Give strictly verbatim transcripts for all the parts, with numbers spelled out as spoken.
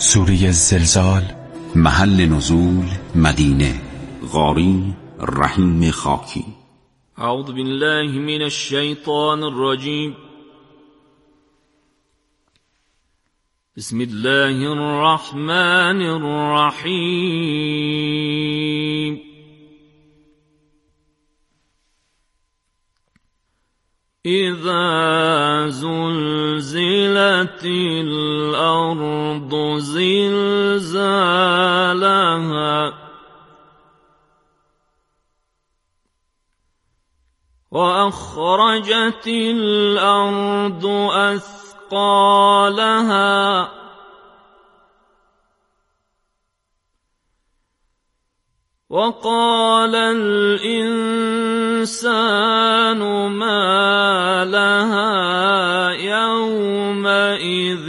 سوره زلزال. محل نزول مدینه. قاری رحیم خاکی. اعوذ بالله من الشیطان الرجیم. بسم الله الرحمن الرحیم. اذا زلزلت الارض زلزالها واخرجت الارض اثقالها وقال الإنسان ما لها يومئذ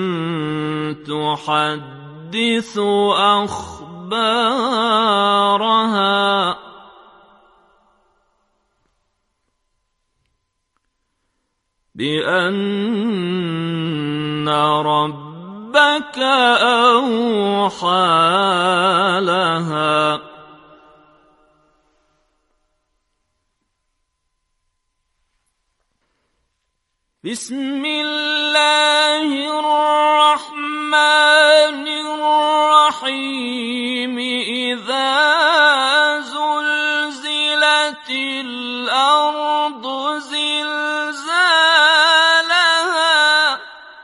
تحدث أخبارها بأن ربك أوحى لها بسم الله الرحمن الرحيم. إذا زلزلت الأرض زلزالها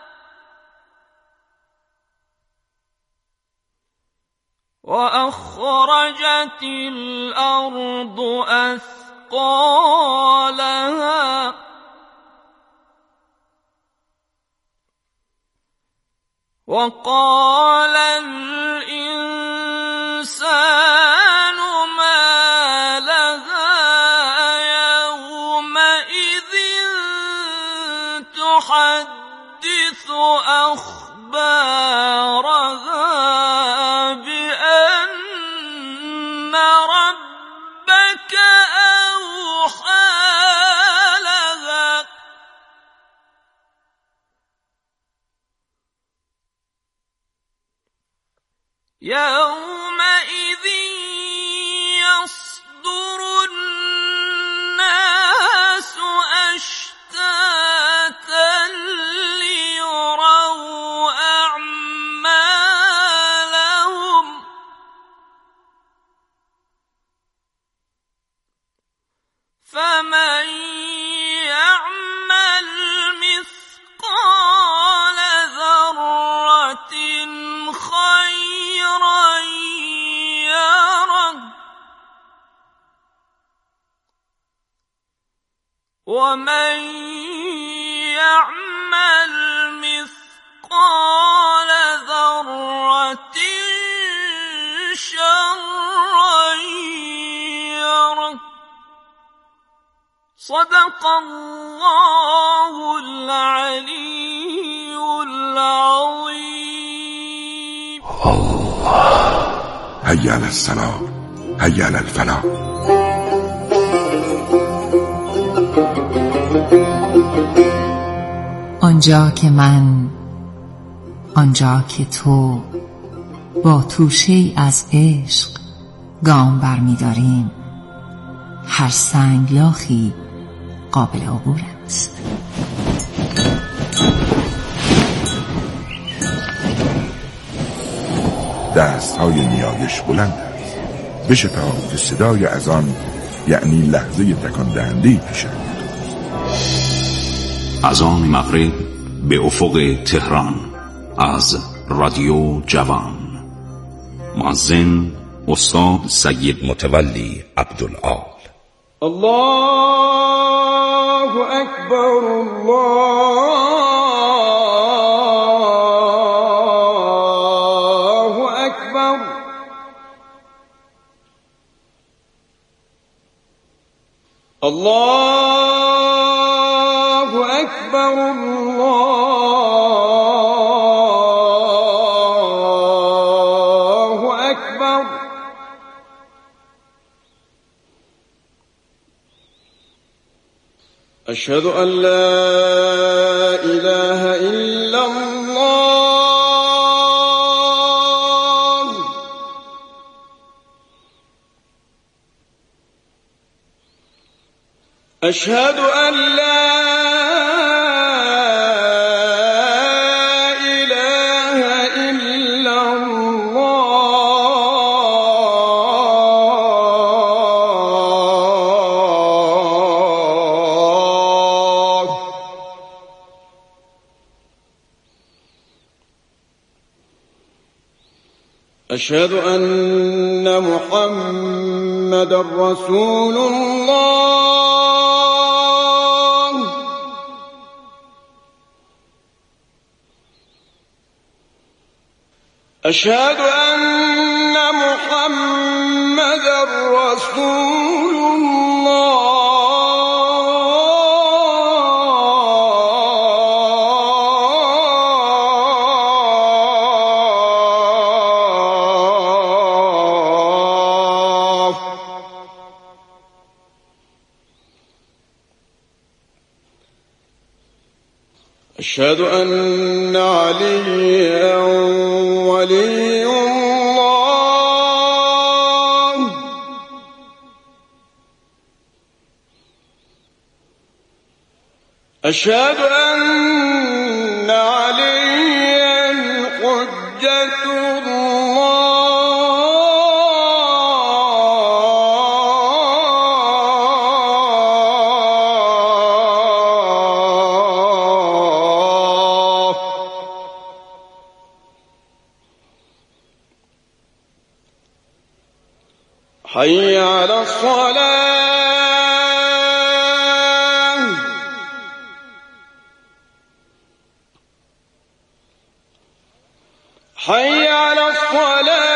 وأخرجت الأرض أثقالها وقال الإنسان ما لها يومئذ تحدث أخبارها بأن ربك أوحى لها يومئذ يصدر الناس أشتاتا ليروا أعمالهم فمن يعمل مثقال ذرة خيرا يره ومن يعمل مثقال ذرة شرا يره. صدق الله العلي العظيم. هيا على الصلاة، هيا على الفلاح. آنجا که من، آنجا که تو با توشه‌ای از عشق گام برمی داریم، هر سنگلاخی قابل عبور است. دست های نیایش بلند است، بشتاب که صدای اذان یعنی لحظه تکان دهنده پیش روی توست. اذان مغرب به افق تهران از رادیو جوان. مؤذن استاد سید متولی عبدالعال. الله اکبر الله اکبر. الله اکبر الله اکبر. أشهد أن لا إله إلا الله أشهد أن لا إله إلا الله. أشهد أن محمد رسول الله. أشهد أن محمد رسول الله. أشهد أن عليا ولي الله. أشهد أن عليا حجة الله. حي على الصلاة. حي على الصلاة.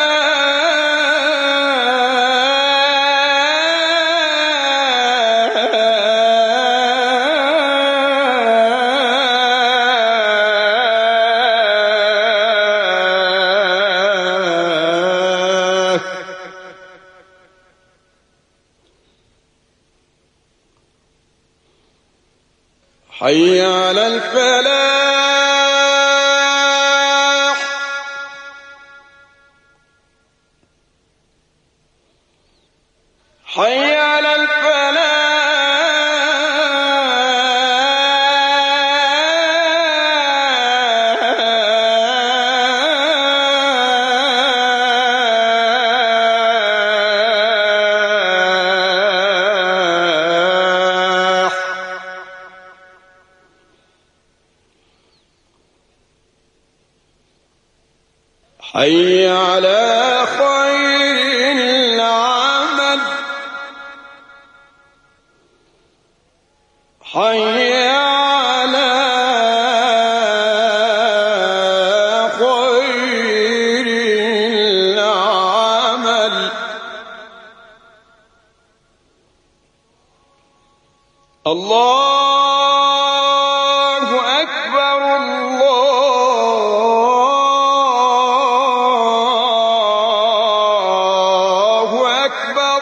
حي على الفلاح. حي على الفلاح. حي على خير العمل. حي على خير العمل. الله أكبر. الله أكبر.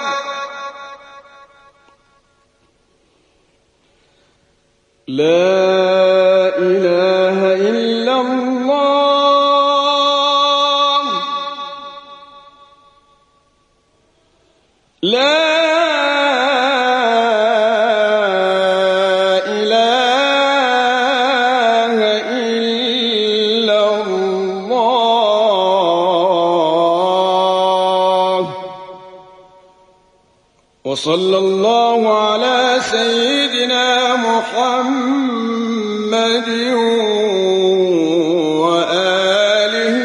لا إله إلا الله. لا إله إلا الله. وصلى الله على سيدنا محمد وآله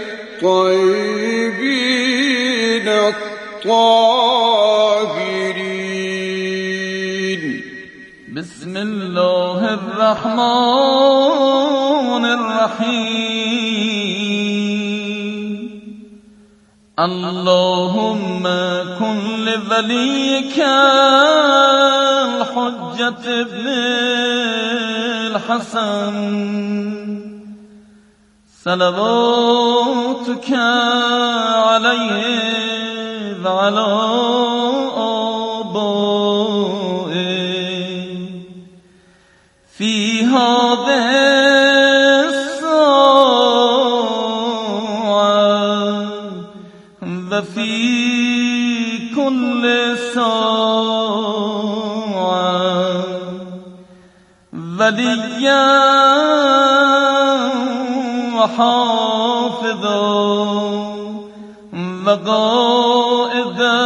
الطيبين الطاهرين. بسم الله الرحمن الرحيم. اللهم كن لوليك الحجة ابن الحسن صلواتك عليه وعلى آبائه في هذه الساعة وفي كل ساعة ولیا و حافظا و قائدا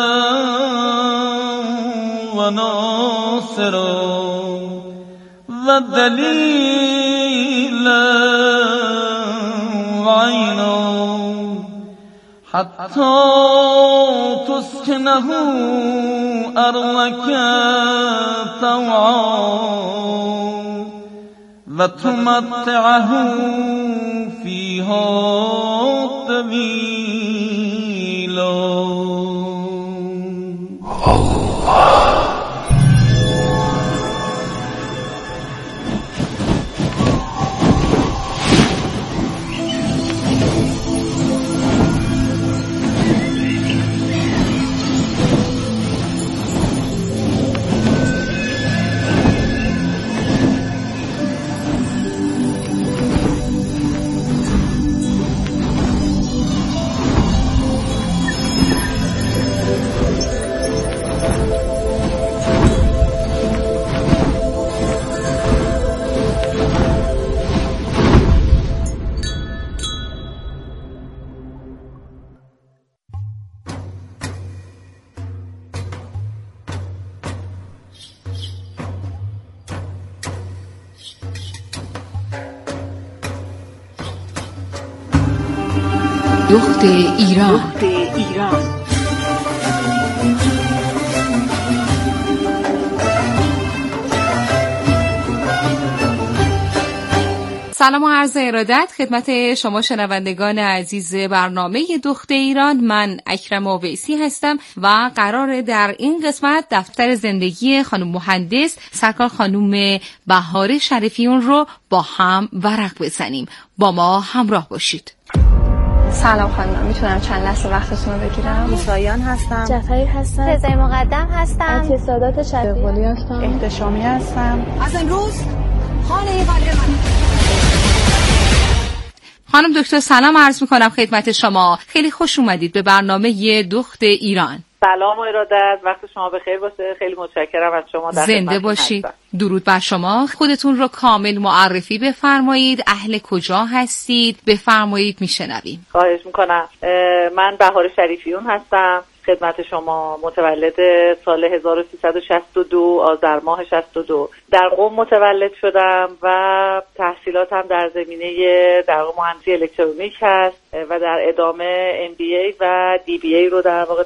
و ناصرا و دلیلا و عینا حتی تسکنه ارضک طوعا و تمتعه فیها طویلا. دخت ایران. سلام و عرض ارادت خدمت شما شنوندگان عزیز برنامه دخت ایران. من اکرم اویسی هستم و قراره در این قسمت دفتر زندگی خانم مهندس سرکار خانم بهار شریفیون رو با هم ورق بزنیم. با ما همراه باشید. سلام خانم، میتونم چند لحظه وقتتون رو بگیرم؟ موساییان هستم. جعفری هستم. رضای مقدم هستم. اعتصادات شفیعی هستم. احتشامی هستم. از امروز خانه قلب من. خانم دکتر سلام عرض میکنم خدمت شما. خیلی خوش اومدید به برنامه دخت ایران. سلام و ارادت، وقت شما بخیر باشه. خیلی متشکرم از شما. در زنده باشید. درود بر شما. خودتون رو کامل معرفی بفرمایید. اهل کجا هستید؟ بفرمایید میشنویم. خواهش میکنم. من بهار شریفیون هستم. خدمت شما. متولد سال هزار و سیصد و شصت و دو آذر ماه شصت و دو در قم متولد شدم و تحصیلاتم در زمینه در واقع مهندسی الکترونیک هست و در ادامه ام بی ای و دی بی ای رو در واقع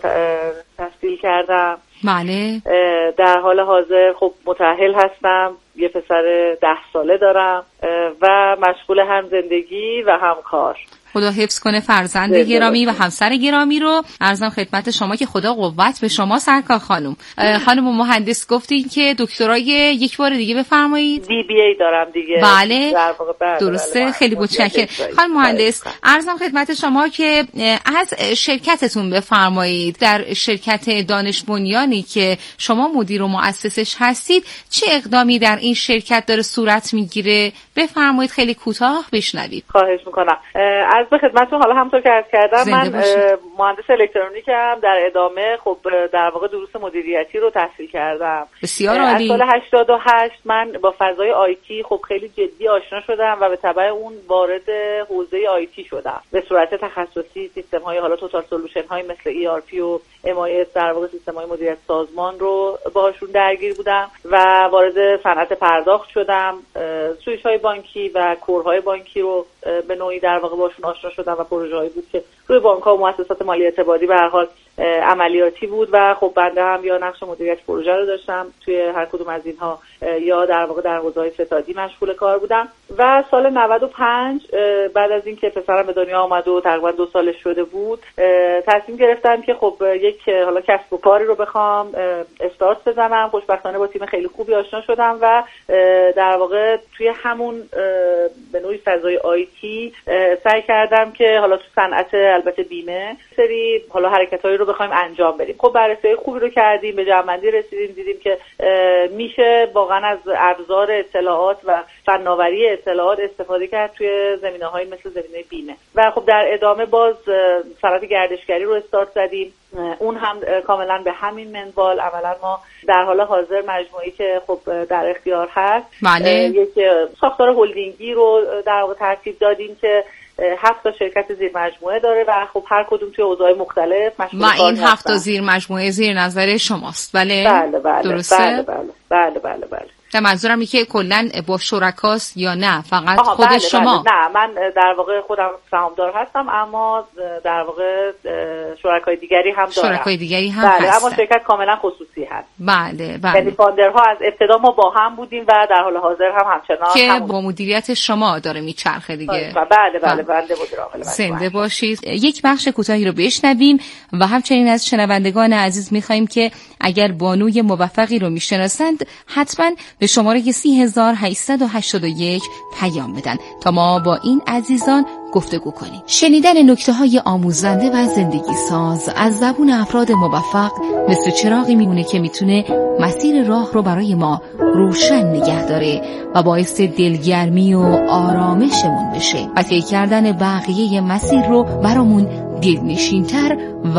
تحصیل کردم. بله. در حال حاضر خب متأهل هستم. یه پسر ده ساله دارم و مشغول هم زندگی و هم کار. خدا حفظ کنه فرزند گرامی و همسر گرامی رو. عرضم خدمت شما که خدا قوت به شما سرکار خانم. خانم مهندس گفتین که دکترای یک بار دیگه بفرمایید. دی بی ای دارم دیگه. بله. در واقع بله درسته. بله. خیلی متشکرم. خانم مهندس عرضم خدمت شما که از شرکتتون بفرمایید. در شرکت دانش بنیانی که شما مدیر و مؤسسش هستید چه اقدامی در این شرکت داره صورت میگیره؟ بفرمایید خیلی کوتاه بشنوید. خواهش میکنم. عرض به خدمتتون حالا همونطور که عرض کردم من مهندس الکترونیکم. در ادامه خب در واقع دروس مدیریتی رو تحصیل کردم. بسیار عالی. از سال هشتاد و هشت من با فضای آیتی خب خیلی جدی آشنا شدم و به تبع اون وارد حوزه آیتی شدم. به صورت تخصصی سیستم‌های حالا توتال سولوشن های مثل ای آر پی و ام آی اس در واقع سیستم‌های مدیریت سازمان رو باهاشون درگیر بودم و وارد صنعت پرداخت شدم. سویچ‌های بانکی و کورهای بانکی رو به نوعی در واقع باشون آشنا شدم و پروژه‌ای بود که روی بانک‌ها و مؤسسات مالی اعتباری به هر حال عملیاتی بود و خب بنده هم یا نقش مدیریت پروژه رو داشتم توی هر کدوم از اینها یا در واقع در حوزه‌های فسادی مشغول کار بودم. و سال نود و پنج بعد از اینکه پسرم به دنیا آمد و تقریبا دو سالش شده بود تصمیم گرفتم که خب یک حالا کسب و کاری رو بخوام استارت بزنم. خوشبختانه با تیم خیلی خوبی آشنا شدم و در واقع توی همون به نوعی فضای آیتی سعی کردم که حالا تو صنعت البته بیمه سری حالا حرکتایی رو بخوایم انجام بدیم. خب بررسی خوبی رو کردیم، به جمع‌بندی رسیدیم، دیدیم که میشه واقعا از ابزار اطلاعات و فناوری اطلاعات استفاده کرد توی زمینه‌های مثل زمینه بیمه. و خب در ادامه باز صنعت گردشگری رو استارت زدیم اون هم کاملا به همین منوال. عملا ما در حال حاضر مجموعی که خب در اختیار هست بله. یک ساختار هلدینگی رو در واقع ترتیب دادیم که هفت تا شرکت زیر مجموعه داره و خب هر کدوم توی اوضاع مختلف مشغول و این کار هفت تا هستن. زیر مجموعه زیر نظر شماست. بله بله بله درسته؟ بله بله بله بله بله. منظورم اینه که کلا با شرکاست یا نه فقط آها خود بله شما؟ بله. نه من در واقع خودم سهامدار هستم اما در واقع شرکای دیگری هم دارم. شرکای دیگری هم بله هستن. اما شرکت کاملا خصوصی هست. بله بله. یعنی فاندرها از ابتدا ما با هم بودیم و در حال حاضر هم همچنان که همون. با مدیریت شما داره میچرخه دیگه. بله بله بله بنده مدیر عامل. زنده باشید. یک بخش کوتاهی رو بشنویم و همچنین از شنوندگان عزیز میخوایم که اگر بانوی موفقی رو میشناسند حتما به شماره سی هزار و هشتصد و هشتاد و یک پیام بدن تا ما با این عزیزان گفتگو کنیم. شنیدن نکته‌های آموزنده و زندگی ساز از زبون افراد موفق مثل چراغی میمونه که میتونه مسیر راه رو برای ما روشن نگه داره و باعث دلگرمی و آرامشمون بشه و طی کردن بقیه مسیر رو برامون دلنشین‌تر و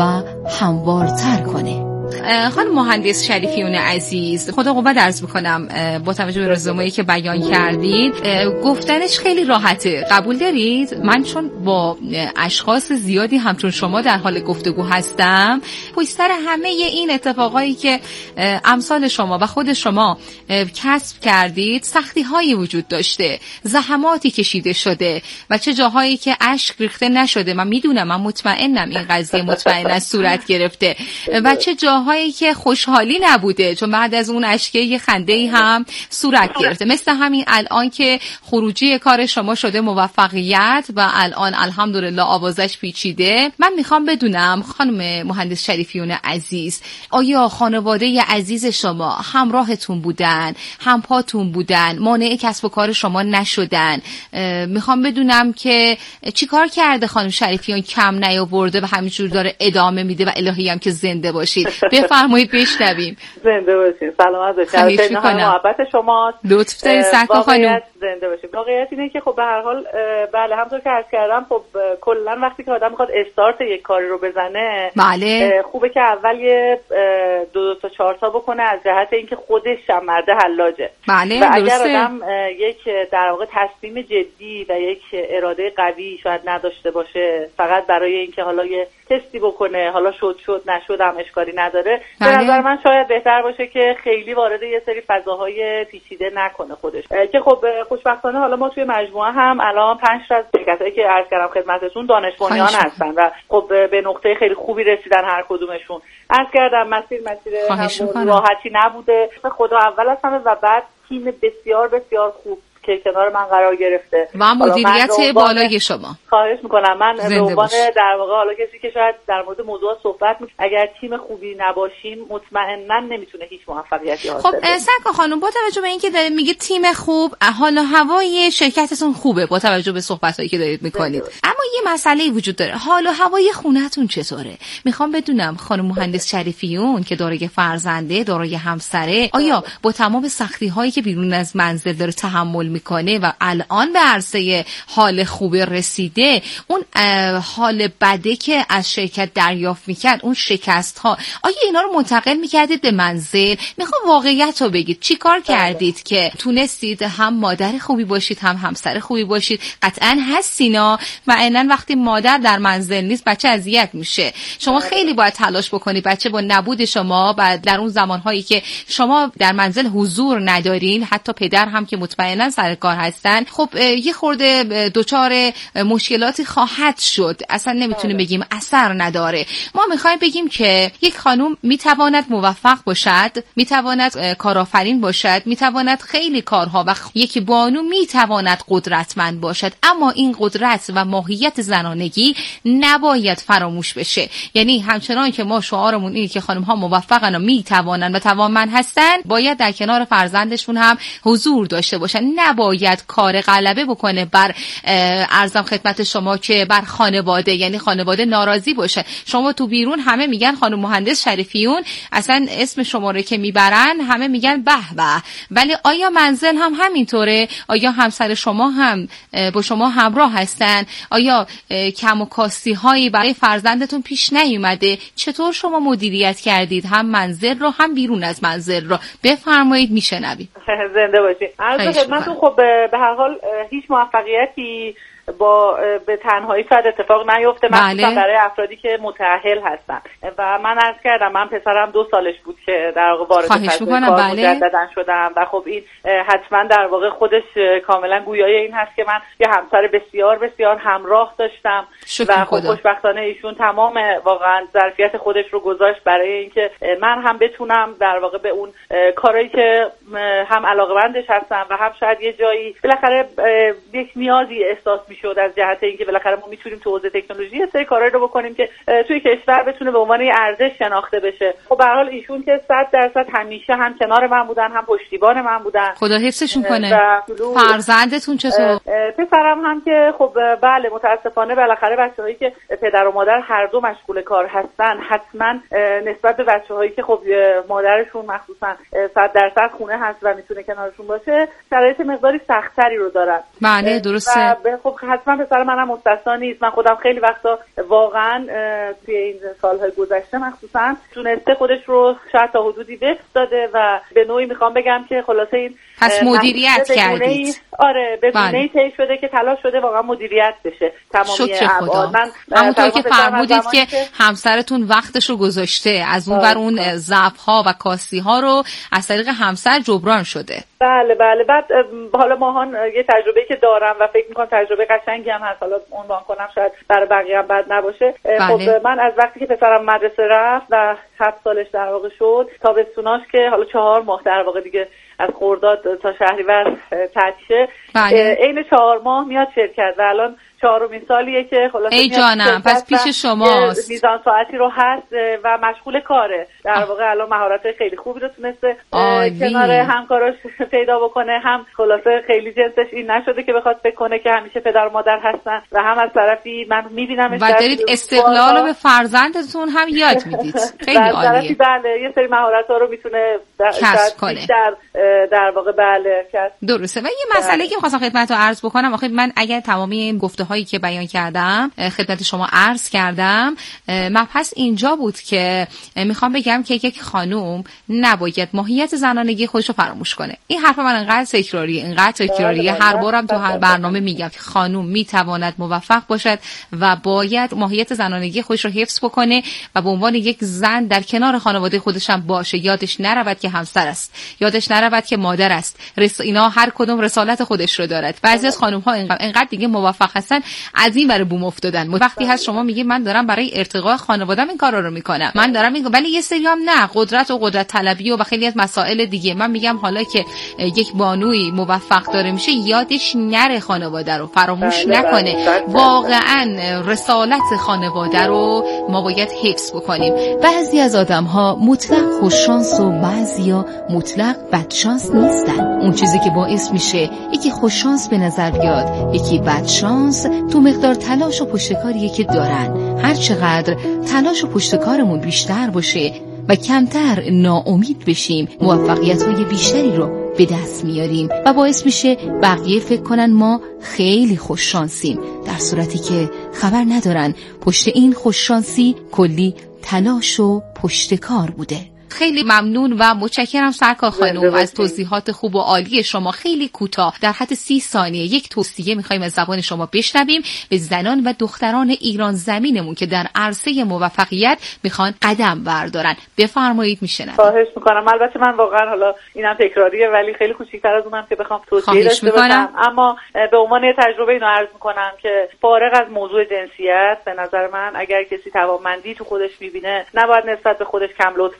هموارتر کنه. خانم مهندس شریفیون عزیز، خدا قوت عرض میکنم با توجه به رزومه‌ای که بیان کردید گفتنش خیلی راحته، قبول دارید؟ من چون با اشخاص زیادی همچون شما در حال گفتگو هستم، پشت سر همه این اتفاقایی که امثال شما و خود شما کسب کردید سختی هایی وجود داشته، زحماتی کشیده شده و چه جاهایی که اشک ریخته نشده. من میدونم، من مطمئنم این قضیه مطمئنا صورت گرفته و چه جاهایی که خوشحالی نبوده، چون بعد از اون اشکه یه خنده‌ای هم صورت گرفته، مثل همین الان که خروجی کار شما شده موفقیت و الان الحمدلله آوازش پیچیده. من میخوام بدونم خانم مهندس شریفیون عزیز، آیا خانواده عزیز شما همراهتون بودن، همپاتون بودن، مانع کسب و کار شما نشدن؟ میخوام بدونم که چیکار کرده خانم شریفیون کم نیاورده و همینجور داره ادامه میده و الهی هم که زنده باشید. بفرمایید بشنویم. زنده باشید، سلامت باشید. خیلی محبت شماست. لطف دارید سرکار خانم. زنده باشید. واقعیت اینه که خب به هر حال بله همونطور که عرض کردم خب کلا وقتی که آدم میخواد استارت یک کاری رو بزنه بله خوبه که اول یه دو, دو تا چهار تا بکنه از جهت اینکه خودش هم مرد حلاجه. بله و اگر درسته. آدم یک در واقع تصمیم جدی و یک اراده قوی شاید نداشته باشه فقط برای اینکه حالا یه تستی بکنه، حالا شد شد نشدم اشکالی نداره، به بله. نظر من شاید بهتر باشه که خیلی وارد یه سری فضاهای پیچیده نکنه خودش. که خب خوشبختانه حالا ما توی مجموعه هم الان پنج تا از شرکتایی که عرض کردم خدمتتون دانش بنیان هستن و خب به نقطه خیلی خوبی رسیدن هر کدومشون. عرض کردم مسیر مسیر راحتی نبوده، خدا اول از همه و بعد تیم بسیار بسیار خوب که کنار من قرار گرفته و مدیریت بالای شما. خواهش میکنم من به عنوان در واقع حالا کسی که شاید در مورد موضوع صحبت میکنه، اگر تیم خوبی نباشیم مطمئنا نمیتونه هیچ موفقیتی حاصل کنه. خب سرکار خانم، با توجه به اینکه دارید میگه تیم خوب، حال و هوای شرکتتون خوبه با توجه به صحبتایی که دارید میکنید، اما یه مسئله وجود داره، حال و هوای خونه‌تون چطوره؟ میخوام بدونم خانم مهندس شریفیون که دارای فرزنده، دارای همسره، آیا با تمام سختی هایی که بیرون از منزل داره تحمل میکنه و الان به عرصه حال خوب رسیده، اون حال بده که از شرکت دریافت میکرد، اون شکست ها، آیا اینا رو منتقل میکردید به منزل؟ میخوام واقعیت رو بگید، چی کار کردید که تونستید هم مادر خوبی باشید هم همسر خوبی باشید؟ قطعا هستینا و اینن وقتی مادر در منزل نیست بچه اذیت میشه. شما خیلی باید تلاش بکنید بچه با نبود شما و در اون زمانهایی که شما در منزل حضور ندارین، حتی پدر هم که مطمئنا سر کار هستن، خب یه خورده دوچار مشکلاتی خواهد شد، اصلا نمیتونیم بگیم اثر نداره. ما میخوایم بگیم که یک خانم میتواند موفق باشد، میتواند کارآفرین باشد، میتواند خیلی کارها و یک بانو میتواند قدرتمند باشد، اما این قدرت و ماهیت زنانگی نباید فراموش بشه. یعنی همچنان که ما شعارمون اینه که خانم ها موفقن و میتوانن و توانمند هستن، باید در کنار فرزندشون هم حضور داشته باشن، نه نباید کار غلبه بکنه بر ارزم خدمت شما که بر خانواده، یعنی خانواده ناراضی باشه. شما تو بیرون همه میگن خانم مهندس شریفیون، اصلا اسم شما رو که میبرن همه میگن به به، ولی آیا منزل هم همینطوره؟ آیا همسر شما هم با شما همراه هستن؟ آیا کم و کاستی هایی برای فرزندتون پیش نیومده؟ چطور شما مدیریت کردید هم منزل رو هم بیرون از منزل رو؟ بفرمایید، میشنوید. زنده باشید. عرض خدمتتون خب به هر حال هیچ موفقیتی با به تنهایی شاید اتفاق نیفته، مخصوصا بله. برای افرادی که متأهل هستن و من عرض کردم من پسرم دو سالش بود که در واقع وارد فضای کار بله. مجددا شدم و خب این حتما در واقع خودش کاملا گویای این هست که من یه همسر بسیار بسیار همراه داشتم و خب خوشبختانه ایشون تمام واقعا ظرفیت خودش رو گذاشت برای اینکه من هم بتونم در واقع به اون کارهایی که هم علاقه‌مندش هستم و هم شاید یه جایی بالاخره یک نیازی احساس میشد از جهت اینکه بالاخره ما میتونیم تو حوزه تکنولوژی یه سری کارهایی رو بکنیم که توی کشور بتونه به عنوان یه ارزش شناخته بشه. خب به هر حال ایشون که صد درصد همیشه هم کنار من بودن، هم پشتیبان من بودن. خدا حفظشون کنه. فرزندتون چطور؟ پسرم هم که خب بله متاسفانه بالاخره بچه‌هایی که پدر و مادر هر دو مشغول کار هستن حتما نسبت به بچه‌هایی که خب مادرشون مخصوصا صد درصد خونه هست و میتونه کنارشون باشه شرایط مقداری سخت‌تری رو دارن. بله درسته. خب حتما پسر منم مستثنا نیست. من خودم خیلی وقتا واقعا توی این سالهای گذشته مخصوصا تونسته خودش رو شاید تا حدودی وقت داده و به نوعی میخوام بگم که خلاصه این پس مدیریت کردید. آره به گونه‌ای طی شده که تلاش شده واقعا مدیریت بشه تمامی ابعاد. من همونطور که فرمودید که همسرتون وقتش رو گذاشته، از اون ور اون ضعف‌ها و کاستی‌ها رو از طریق همسر جبران شده. بله بله. بعد حالا ماهان یه تجربه‌ای که دارم و فکر می‌کنم تجربه قشنگی هم هست، حالا عنوان کنم شاید برای بقیه هم بد نباشه. بله. خب من از وقتی که پسرم مدرسه رفت و هفت سالش در واقع شد، تابستوناش که حالا چهار ماه در واقع دیگه از خرداد تا شهریور تعطیله، عین چهار ماه میاد شرکت و الان چهارمین سالیه که خلاصه ای جانم پس پیش شماست، میزان ساعتی رو هست و مشغول کاره. در واقع الان مهارت‌های خیلی خوبی رو تونسته کنار همکاراش پیدا بکنه، هم خلاصه خیلی جنسش این نشده که بخواد فکر کنه که همیشه پدر و مادر هستن و هم از طرفی من میبینمش و دارید استقلال رو به فرزندتون هم یاد میدید. خیلی عالیه. بله یه سری مهارت‌ها رو میتونه کسب کنه در در واقع بله درسته. و یه مسئله که می‌خواستم خدمتتون عرض بکنم، آخه من اگر تمامی این گفته هایی که بیان کردم خدمت شما عرض کردم، مبحث اینجا بود که میخوام بگم که یک خانوم نباید ماهیت زنانگی خودش رو فراموش کنه. این حرف من انقدر تکراریه انقدر تکراریه هر بارم تو هر برنامه میگم که خانوم میتواند موفق باشد و باید ماهیت زنانگی خودش رو حفظ بکنه و به عنوان یک زن در کنار خانواده خودش هم باشه. یادش نرود که همسر است، یادش نرود که مادر است. رس... اینا هر کدوم رسالت خودش رو دارد. بعضی از خانم ها انقدر دیگه موفق هستن از این برای بوم افتادن. وقتی هست شما میگی من دارم برای ارتقاء خانواده‌ام این کارا رو میکنم، من دارم این، ولی یه سریام نه، قدرت و قدرت طلبی و خیلی از مسائل دیگه. من میگم حالا که یک بانوی موفق داره میشه یادش نره خانواده رو، فراموش نکنه. واقعا رسالت خانواده رو ما باید حفظ بکنیم. بعضی از آدم‌ها مطلق خوش شانس و بعضیا مطلق بد شانس نیستن. اون چیزی که باعث میشه یکی خوش شانس به نظر بیاد یکی بد شانس تو مقدار تلاش و پشتکاریه که دارن. هر چقدر تلاش و پشتکارمون بیشتر باشه و کمتر ناامید بشیم، موفقیت‌های بیشتری رو به دست میاریم و باعث میشه بقیه فکر کنن ما خیلی خوش شانسیم، در صورتی که خبر ندارن پشت این خوش شانسی کلی تلاش و پشتکار بوده. خیلی ممنون و متشکرم سرکار خانم از توضیحات خوب و عالی شما. خیلی کوتاه در حد سی ثانیه یک توصیه می‌خوایم از زبان شما بشنویم به زنان و دختران ایران زمینمون که در عرصه موفقیت میخوان قدم بردارن. بفرمایید میشنوم. خواهش میکنم. البته من واقعا حالا اینم تکراریه ولی خیلی کوچیک‌تر از اونم که بخوام توصیه داشته باشم، اما به عنوان تجربه اینو عرض میکنم که فارغ از موضوع جنسیت به نظر من اگر کسی توانمندی تو خودش میبینه نباید نسبت به خودش کم لطف باشه و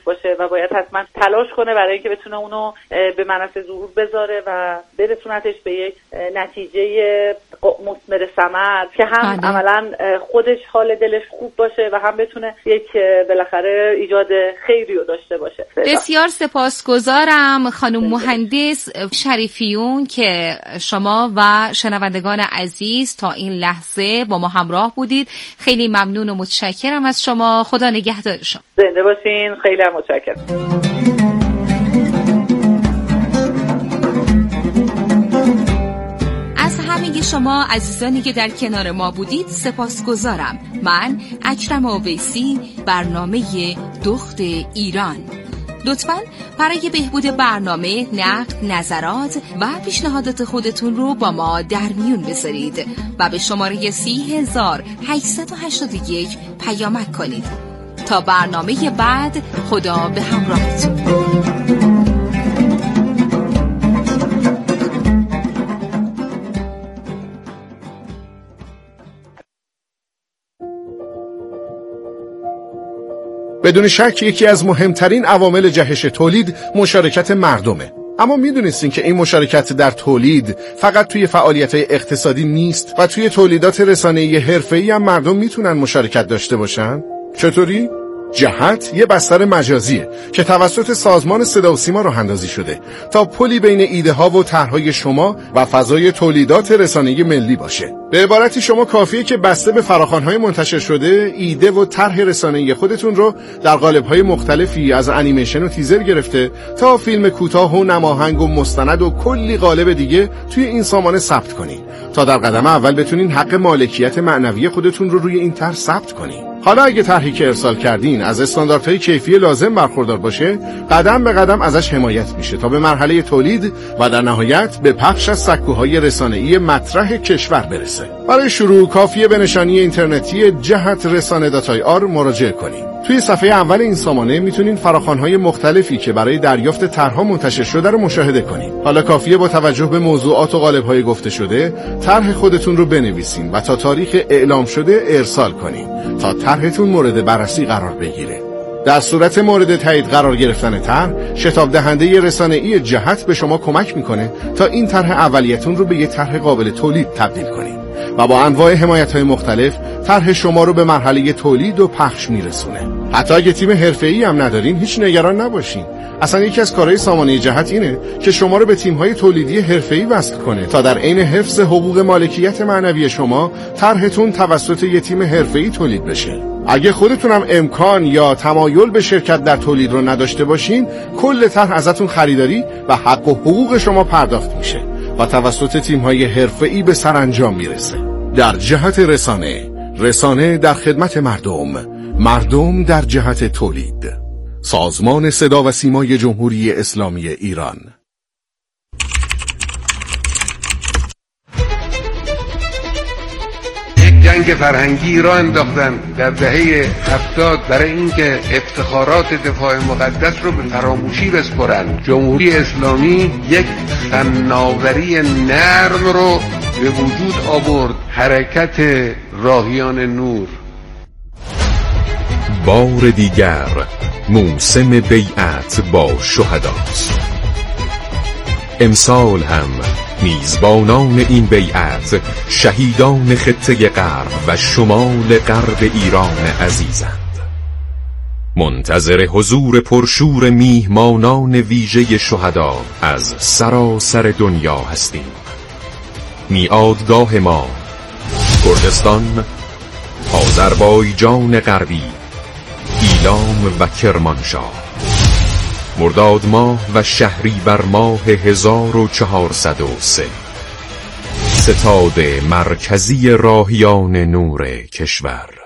و باید حتما تلاش کنه برای اینکه بتونه اونو به منصه ظهور بذاره و برسونتش به یک نتیجه مثمر ثمر که هم بله. عملا خودش حال دلش خوب باشه و هم بتونه یک بالاخره ایجاد خیری رو داشته باشه. بسیار سپاسگزارم خانم مهندس شریفیون که شما و شنوندگان عزیز تا این لحظه با ما همراه بودید. خیلی ممنون و متشکرم از شما. خدا نگهدار شما. زنده باشین. خیلی هم متشکرم. از همه شما عزیزانی که در کنار ما بودید سپاسگزارم. من اکرم اویسی، برنامه دخت ایران. لطفاً برای بهبود برنامه نقد، نظرات و پیشنهادات خودتون رو با ما در میون بذارید و به شماره سی هزار هشتصد و هشتاد و یک پیامک کنید. تا برنامه بعد، خدا به همراهتون. بدون شک یکی از مهمترین عوامل جهش تولید مشارکت مردمه. اما میدونستین که این مشارکت در تولید فقط توی فعالیت‌های اقتصادی نیست و توی تولیدات رسانه‌ای حرفه‌ای هم مردم میتونن مشارکت داشته باشن؟ چطوری؟ جهت یه بستر مجازیه که توسط سازمان صدا و سیما راه اندازی شده تا پلی بین ایده ها و طرحهای شما و فضای تولیدات رسانه‌ای ملی باشه. به عبارتی شما کافیه که بسته به فراخوان‌های منتشر شده ایده و طرح رسانه‌ای خودتون رو در قالب‌های مختلفی از انیمیشن و تیزر گرفته تا فیلم کوتاه و نماهنگ و مستند و کلی قالب دیگه توی این سامانه ثبت کنید تا در قدم اول بتونین حق مالکیت معنوی خودتون رو روی این طرح ثبت کنید. حالا اگه طرحی که ارسال کردین از استانداردهای کیفی لازم برخوردار باشه، قدم به قدم ازش حمایت میشه تا به مرحله تولید و در نهایت به پخش از سکوهای رسانه‌ای مطرح کشور برسه. برای شروع کافیه به نشانی اینترنتی جهت رسانه دات آی آر مراجعه کنید. توی صفحه اول این سامانه میتونین فراخوان‌های مختلفی که برای دریافت طرح‌ها منتشر شده رو مشاهده کنید. حالا کافیه با توجه به موضوعات و قالب‌های گفته شده، طرح خودتون رو بنویسین و تا تاریخ اعلام شده ارسال کنین تا طرحتون مورد بررسی قرار بگیره. در صورت مورد تایید قرار گرفتن طرح، شتاب دهنده رسانه‌ای جهت به شما کمک میکنه تا این طرح اولیتون رو به یه طرح قابل تولید تبدیل کنید و با انواع حمایت‌های مختلف طرح شما رو به مرحله تولید و پخش میرسونه. حتی اگه تیم حرفه‌ای هم ندارین هیچ نگران نباشین. اصلا یکی از کارهای سامانه جهت اینه که شما رو به تیم‌های تولیدی حرفه‌ای وصل کنه تا در عین حفظ حقوق مالکیت معنوی شما طرحتون توسط یه تیم حرفه‌ای تولید بشه. اگه خودتون هم امکان یا تمایل به شرکت در تولید رو نداشته باشین، کل طرح ازتون خریداری و حق و حقوق شما پرداخت میشه و توسط تیم‌های حرفه‌ای به سرانجام میرسه. در جهت رسانه، رسانه در خدمت مردم، مردم در جهت تولید. سازمان صدا و سیمای جمهوری اسلامی ایران. یک جنگ فرهنگی را انداختن در دهه هفتاد برای اینکه افتخارات دفاع مقدس رو به فراموشی بسپرن. جمهوری اسلامی یک فناوری نرم رو به وجود آورد، حرکت راهیان نور. بار دیگر موسم بیعت با شهداست. امسال هم میزبانان این بیعت شهیدان خطه غرب و شمال غرب ایران عزیزند. منتظر حضور پرشور میهمانان ویژه شهدا از سراسر دنیا هستیم. میعادگاه ما کردستان، آذربایجان غربی، ایلام و کرمانشاه، مرداد ماه و شهریور ماه هزار و چهارصد و سه. ستاد مرکزی راهیان نور کشور.